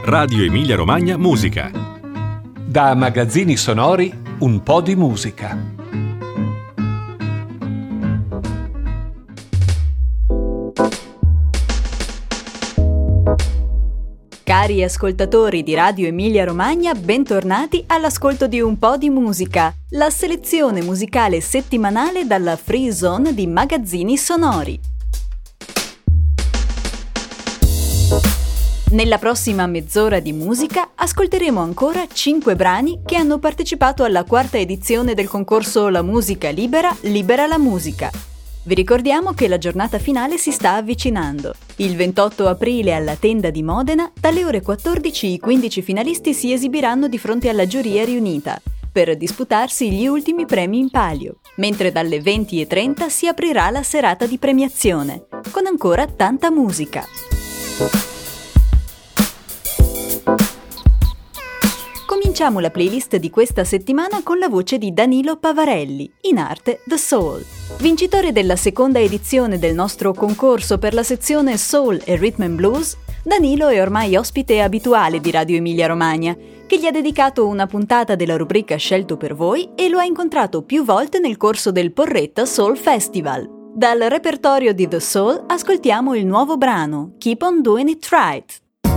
Radio Emilia Romagna Musica. Da Magazzini Sonori, un po' di musica. Cari ascoltatori di Radio Emilia Romagna, bentornati all'ascolto di Un po' di musica, la selezione musicale settimanale dalla Free Zone di Magazzini Sonori. Nella prossima mezz'ora di musica ascolteremo ancora 5 brani che hanno partecipato alla quarta edizione del concorso La musica libera, libera la musica. Vi ricordiamo che la giornata finale si sta avvicinando. Il 28 aprile alla Tenda di Modena, dalle ore 14 i 15 finalisti si esibiranno di fronte alla giuria riunita per disputarsi gli ultimi premi in palio, mentre dalle 20:30 si aprirà la serata di premiazione, con ancora tanta musica. Cominciamo la playlist di questa settimana con la voce di Danilo Pavarelli, in arte The Soul. Vincitore della seconda edizione del nostro concorso per la sezione Soul e Rhythm and Blues, Danilo è ormai ospite abituale di Radio Emilia Romagna, che gli ha dedicato una puntata della rubrica Scelto per voi e lo ha incontrato più volte nel corso del Porretta Soul Festival. Dal repertorio di The Soul ascoltiamo il nuovo brano Keep on Doing It Right.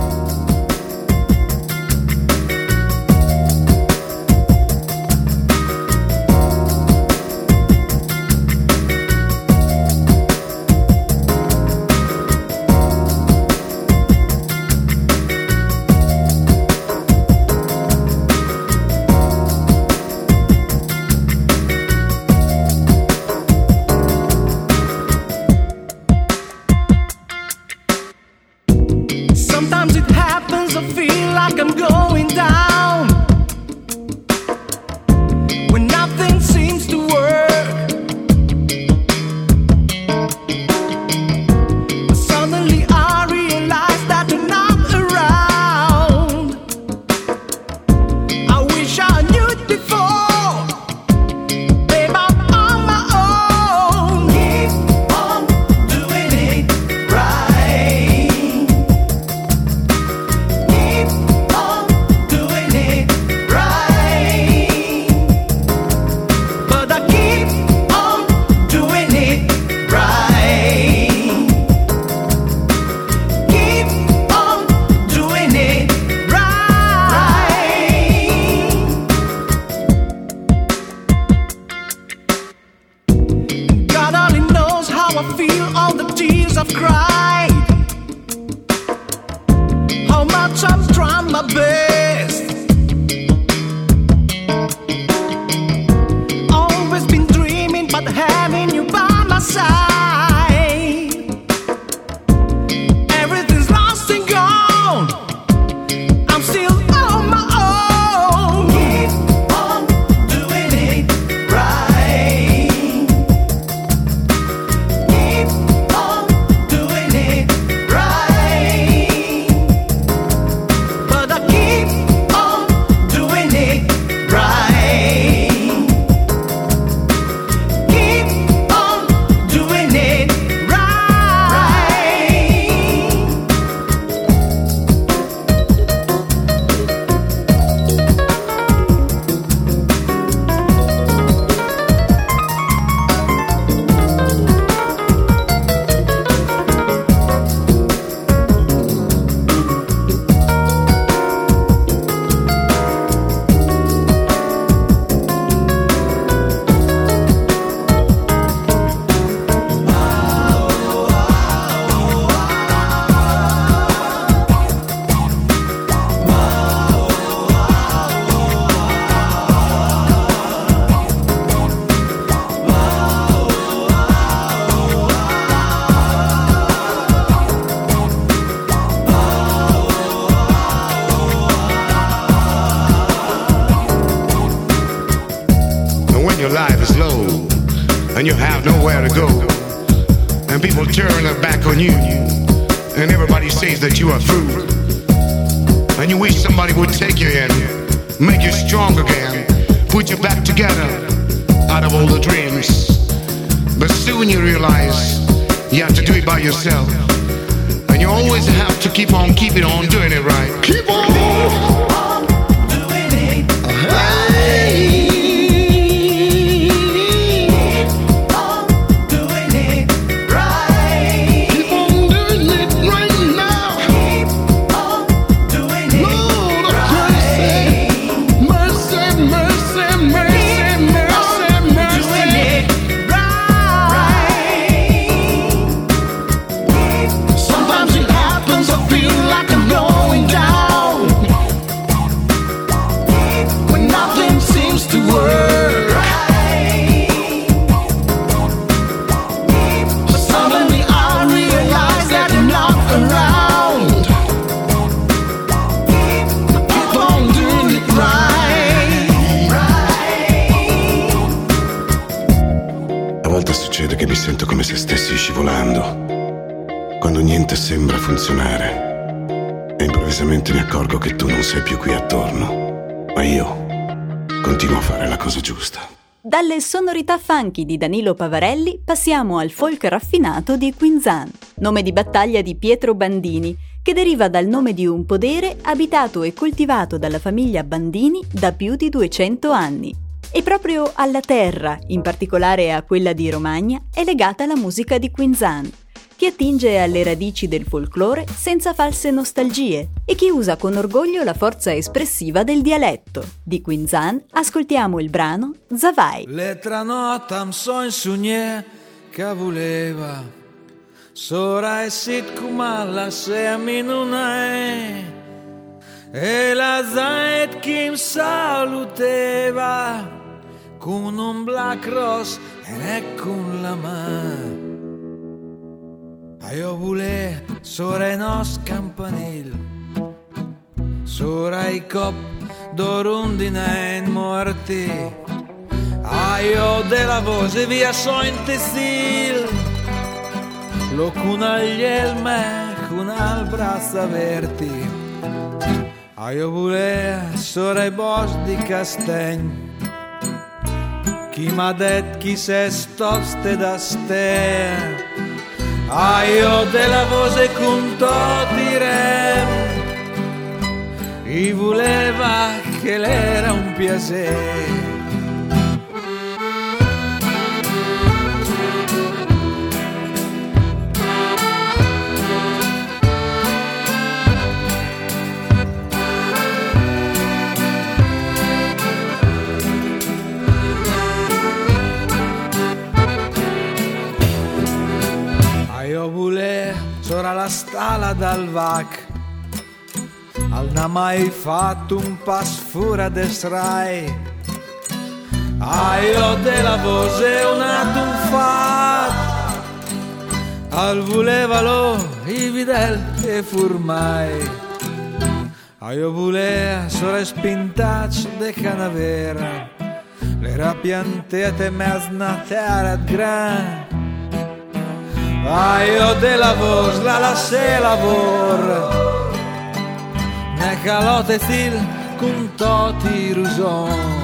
And you have nowhere to go, and people turn their back on you, and everybody says that you are through, and you wish somebody would take you in, make you strong again, put you back together out of all the dreams. But soon you realize you have to do it by yourself. And you always have to keep on doing it right. Keep on doing it right. Che mi sento come se stessi scivolando, quando niente sembra funzionare e improvvisamente mi accorgo che tu non sei più qui attorno, ma io continuo a fare la cosa giusta. Dalle sonorità funky di Danilo Pavarelli passiamo al folk raffinato di Quinzan, nome di battaglia di Pietro Bandini, che deriva dal nome di un podere abitato e coltivato dalla famiglia Bandini da più di 200 anni. E proprio alla terra, in particolare a quella di Romagna, è legata la musica di Quinzan, che attinge alle radici del folklore senza false nostalgie e che usa con orgoglio la forza espressiva del dialetto. Di Quinzan ascoltiamo il brano Zavai. L'altra notte am son sogné che voleva sora e sit come la semi non è e la zait che mi saluteva con un black rose e con la mano. Io volevo sora nos campanile, sora i cop d'orundine in morti. Io della voce via so in testil, lo con agli elme con al braccio aperti. Io volevo sora i boschi di castagni. Chi m'ha detto chi se stoste da ste. Io della voce con tutti rem. I voleva che l'era un piacere. Io volevo sora la stalla dal vac, al non mai fatto un passo fuori de strai. Io della voce un un fat, al voleva lo i videl e furmai. Io volevo sora spintaccio de canavera, le rapiantete mezzo na terra gran. Io della voce la se lavor, ne calote til con toti ruson.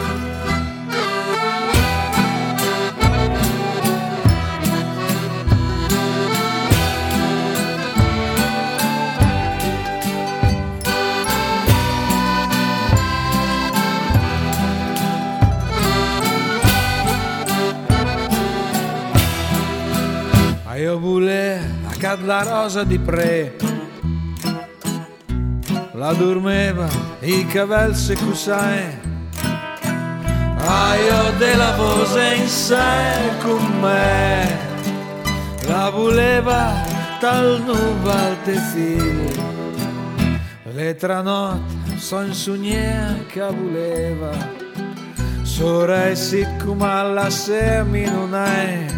Io volevo a cad la rosa di pre, la dormeva i cavelli se cusai. Io della voce in sé con me, la voleva tal nuval tesil. Le tranotte son sogné che voleva, sora e siccome alla semi non è.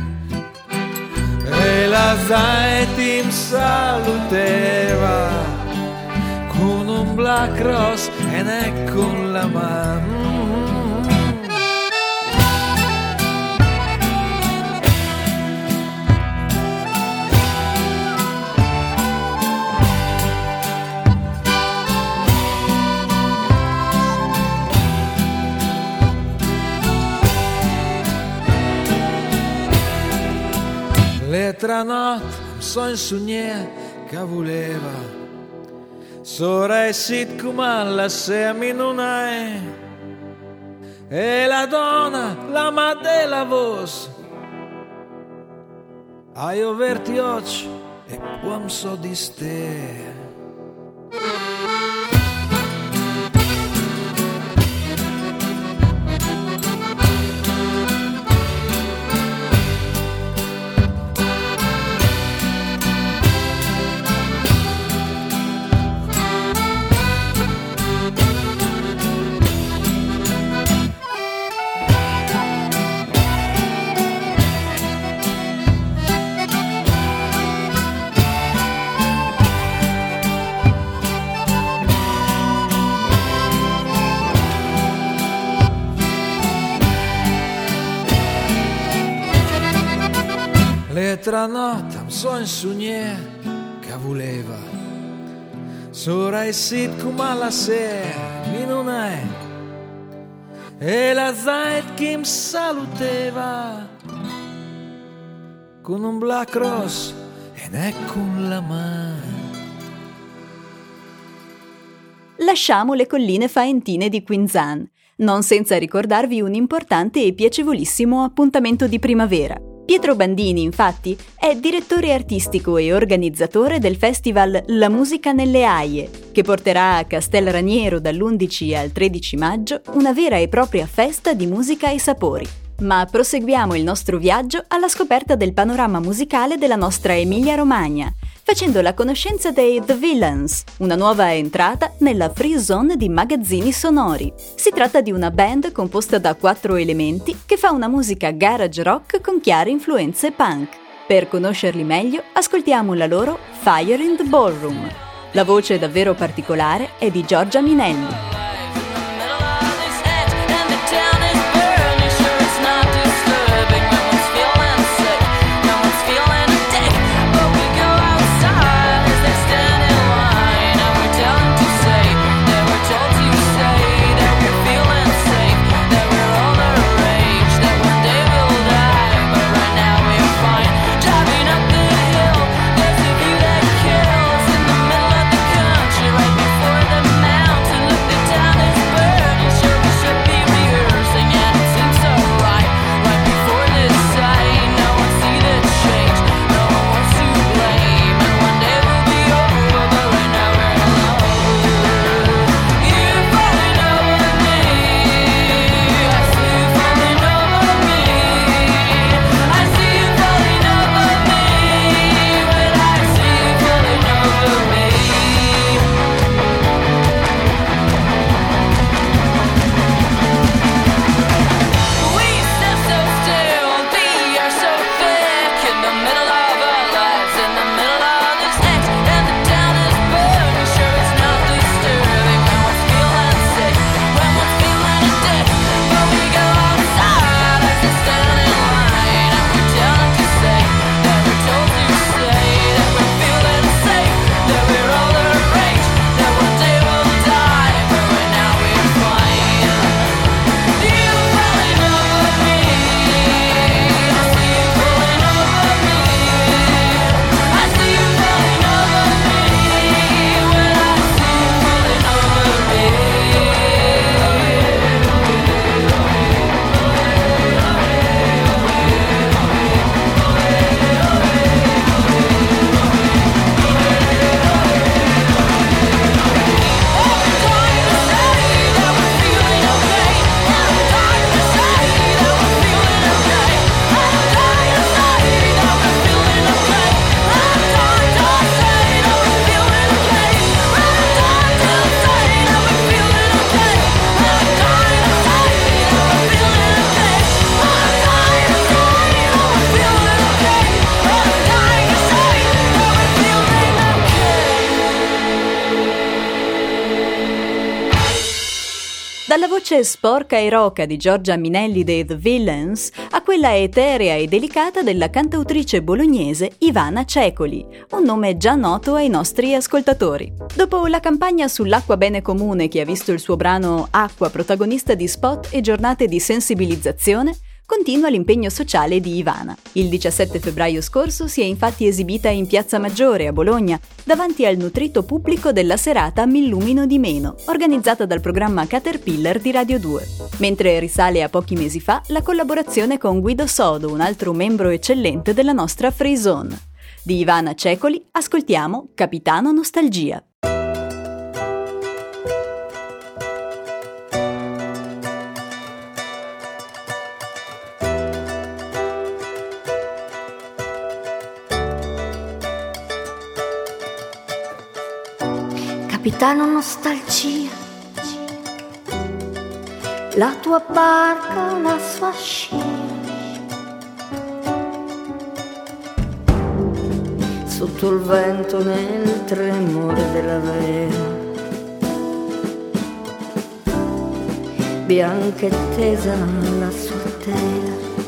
E la zaiti mi saluteva con un black rose e ne con la mano. L'altra notte son sogné che voleva. Sora e sit come la semi non è. E la donna, la madre la voce. Hai aperti occhi e buon so di ste. L'altra notte mi son sognato che voleva. Sora e sit come la sera mi non è. E la zait che mi saluteva con un black ross e ne con la mano. Lasciamo le colline faentine di Quinzan, non senza ricordarvi un importante e piacevolissimo appuntamento di primavera. Pietro Bandini, infatti, è direttore artistico e organizzatore del festival La Musica nelle Aie, che porterà a Castelraniero dall'11 al 13 maggio una vera e propria festa di musica e sapori. Ma proseguiamo il nostro viaggio alla scoperta del panorama musicale della nostra Emilia-Romagna, facendo la conoscenza dei The Villains, una nuova entrata nella free zone di magazzini sonori. Si tratta di una band composta da 4 elementi che fa una musica garage rock con chiare influenze punk. Per conoscerli meglio, ascoltiamo la loro Fire in the Ballroom. La voce davvero particolare è di Giorgia Minelli. Dalla voce sporca e roca di Giorgia Minelli dei The Villains a quella eterea e delicata della cantautrice bolognese Ivana Cecoli, un nome già noto ai nostri ascoltatori. Dopo la campagna sull'acqua bene comune che ha visto il suo brano Acqua protagonista di spot e giornate di sensibilizzazione, continua l'impegno sociale di Ivana. Il 17 febbraio scorso si è infatti esibita in Piazza Maggiore a Bologna, davanti al nutrito pubblico della serata M'illumino di meno, organizzata dal programma Caterpillar di Radio 2. Mentre risale a pochi mesi fa la collaborazione con Guido Sodo, un altro membro eccellente della nostra Free Zone. Di Ivana Cecoli ascoltiamo Capitano Nostalgia. Capitano Nostalgia, la tua barca, la sua scia, sotto il vento nel tremore della vela, bianca e tesa la sua tela.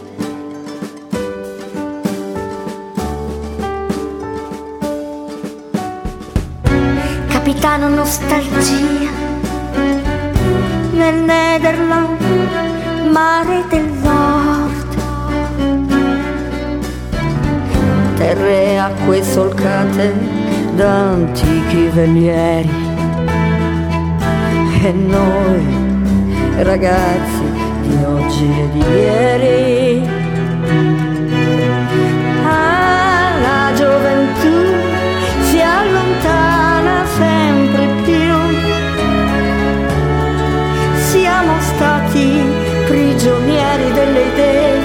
Capitano Nostalgia, nel Nederland, mare del nord, terre e acque solcate da antichi velieri, e noi ragazzi di oggi e di ieri, la gioventù si allontana sempre più, siamo stati prigionieri delle idee,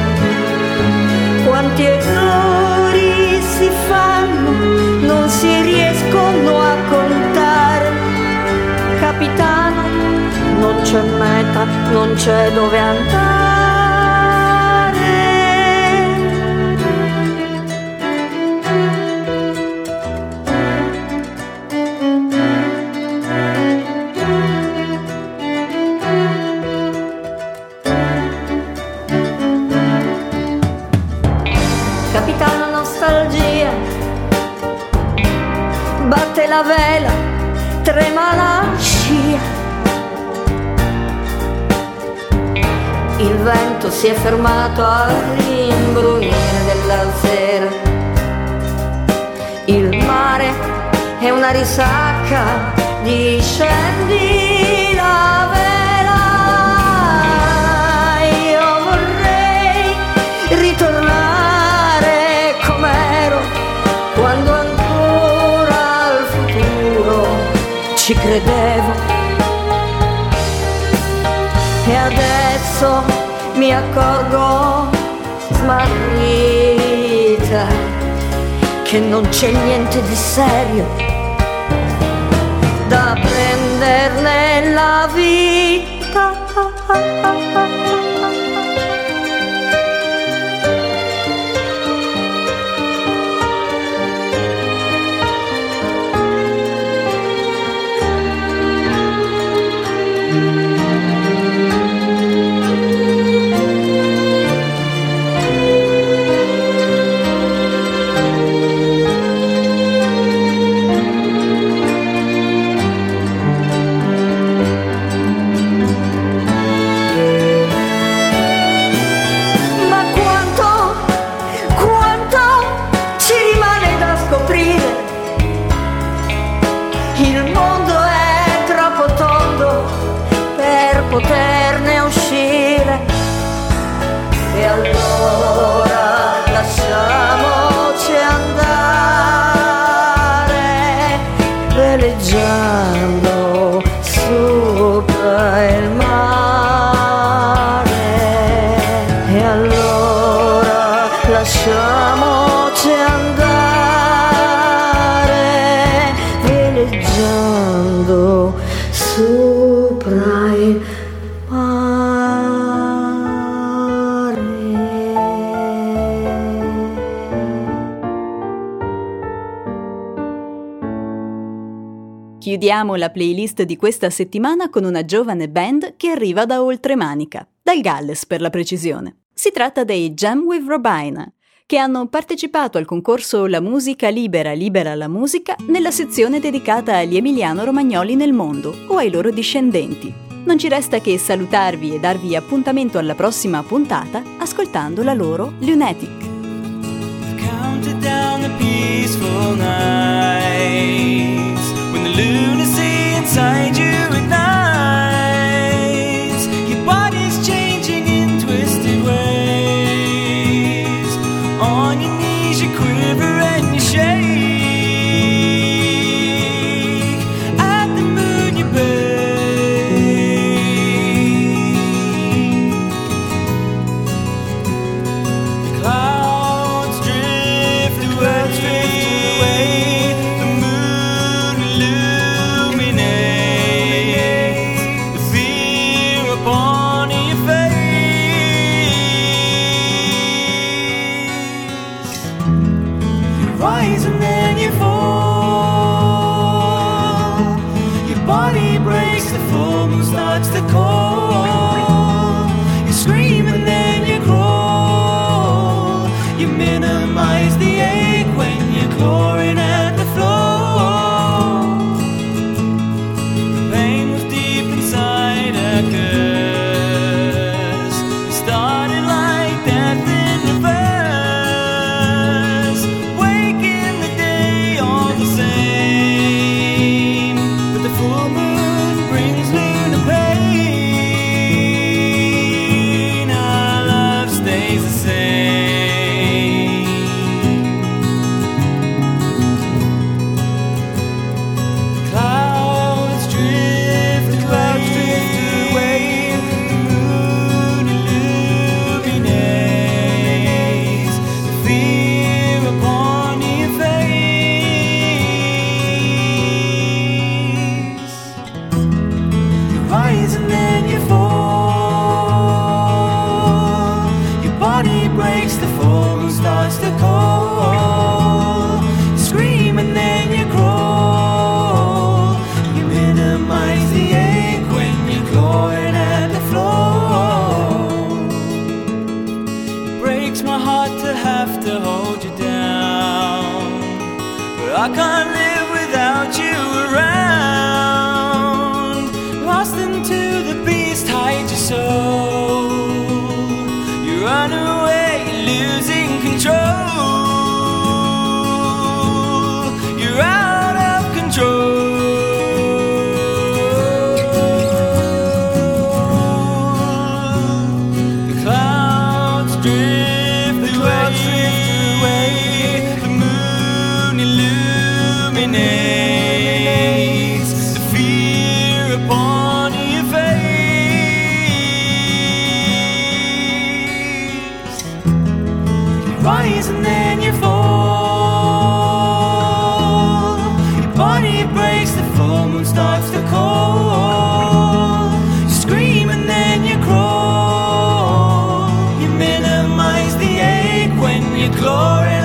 quanti errori si fanno, non si riescono a contare. Capitano, non c'è meta, non c'è dove andare. Capitano Nostalgia, batte la vela, trema la scia, il vento si è fermato al rimbrunire della sera, il mare è una risacca di scendi la vela. Io vorrei ritornare com'ero quando ancora al futuro ci credevo, e adesso mi accorgo smarrita che non c'è niente di serio da prenderne la vita. Poterne uscire, e allora lasciamoci andare, veleggiando sopra il mare, e allora lasciamoci andare, veleggiando sopra il Chiudiamo la playlist di questa settimana con una giovane band che arriva da Oltremanica, dal Galles per la precisione. Si tratta dei Jam with Robina, che hanno partecipato al concorso La musica libera, libera la musica nella sezione dedicata agli emiliano-romagnoli nel mondo o ai loro discendenti. Non ci resta che salutarvi e darvi appuntamento alla prossima puntata ascoltando la loro Lunatic. Counted down the peaceful nights when the lunacy inside you ignites. Your body's changing in twisted ways. On your knees you quiver and you shake. At the moon you burn. I can't live without you around. Lost into the beast, hide your soul. You run away, losing control. You're out of control. The clouds drift away. The moon illuminates the fear upon your face. You rise and then you fall. Your body breaks, the full moon starts to call. You scream and then you crawl. You minimize the ache when you glory.